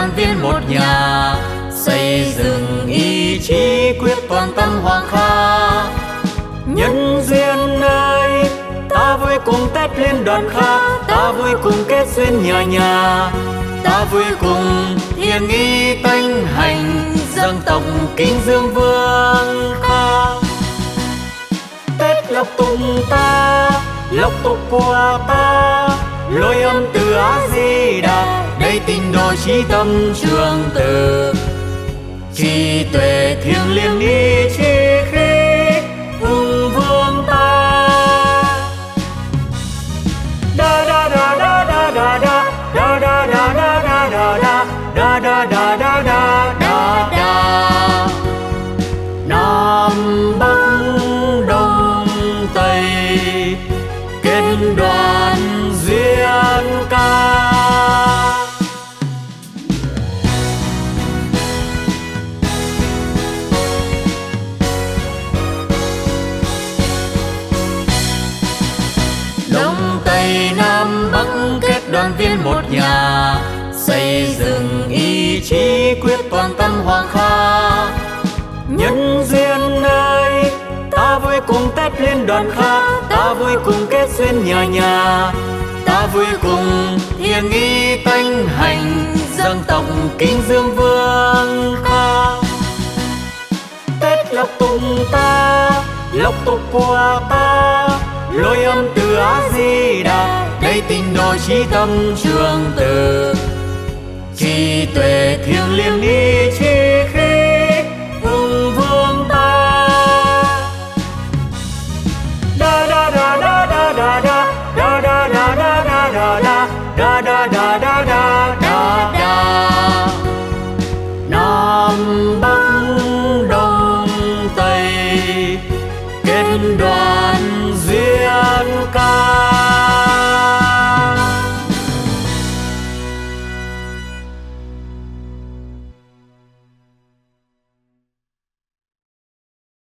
đoàn viên một nhà, xây dựng ý chí quyết toàn tâm Hoàng Kha. Nhân duyên ơi, ta vui cùng Tết Liên đoàn Kha, ta vui cùng kết duyên nhà nhà, ta vui cùng thiêng nghi tánh hành, dân tộc kính dương Vương Kha. Tết lộc tùng ta, lộc tục của ta, lối âm từ Á Di Đà, đây tình độ chí tâm trường từ, trí tuệ thiêng liêng ý chí khí hùng vương ta. Da da da da da da da da da da da da da da da da da da da. Nam Bắc Đông Tây kết đoàn duyên ca. Đông Tây Nam Bắc kết đoàn viên một nhà, xây dựng ý chí quyết toàn tâm Hoàng Kha. Nhân duyên ơi, ta vui cùng Tết Liên đoàn Kha, ta vui cùng kết duyên nhà nhà, ta vui cùng thiêng nghi tánh hành, dân tộc kính dương Vương Kha. Tết lộc tùng ta, lộc tục của ta, lối âm từ Á Di Đà, đây tình độ chí tâm trường từ, trí tuệ thiêng liêng ý chí khí hùng vương ta. Da da da da da da da da da da da da da da da da da da da da. Nam Bắc Đông Tây kết đoàn